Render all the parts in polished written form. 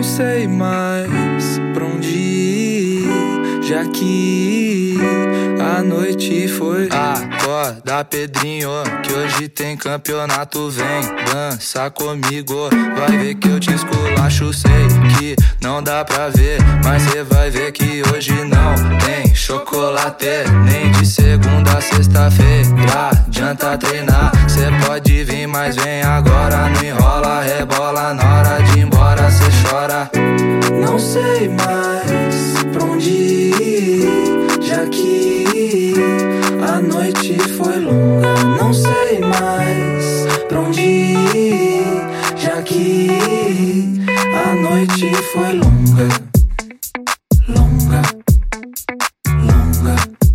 Não sei mais pra onde ir, já que a noite foi. Acorda, Pedrinho, que hoje tem campeonato. Vem dançar comigo, vai ver que eu te esculacho. Sei que não dá pra ver, mas cê vai ver que hoje não tem chocolate. Nem de segunda a sexta-feira adianta treinar. Cê pode vir, mas vem agora. Não enrola, rebola, na hora de ir embora cê chora. Não sei mais pra onde ir, já que a noite foi longa. Não sei mais pra onde ir, já que a noite foi longa. Longa, longa.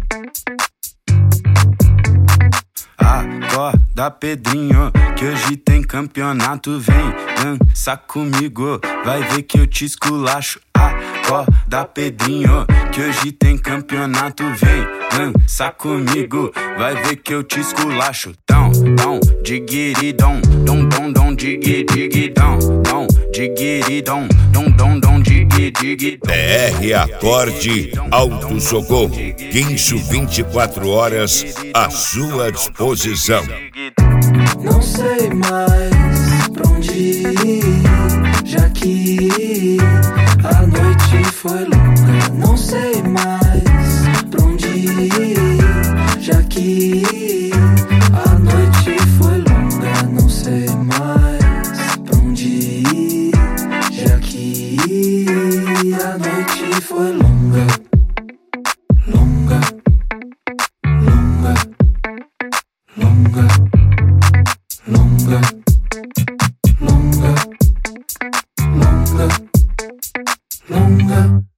Acorda, Pedrinho, que hoje tem campeonato. Vem dançar comigo, vai ver que eu te esculacho. Acorda, Pedrinho, que hoje tem campeonato. Vem dançar comigo, vai ver que eu te esculacho. Dom, dom, digiri, dom, dom, dom, dom, digi, digi, dom, dom, digiri, dom, dom, dom, dom, digi, digi. DR Acorde Auto Socorro, Guincho 24 horas à sua disposição. Não sei mais pra onde ir, já que a noite foi longa. Não sei mais pra onde ir, já que a noite foi longa. Não sei mais pra onde ir, já que a noite foi longa. Longa, longa, longa, longa, longa, longa, longa.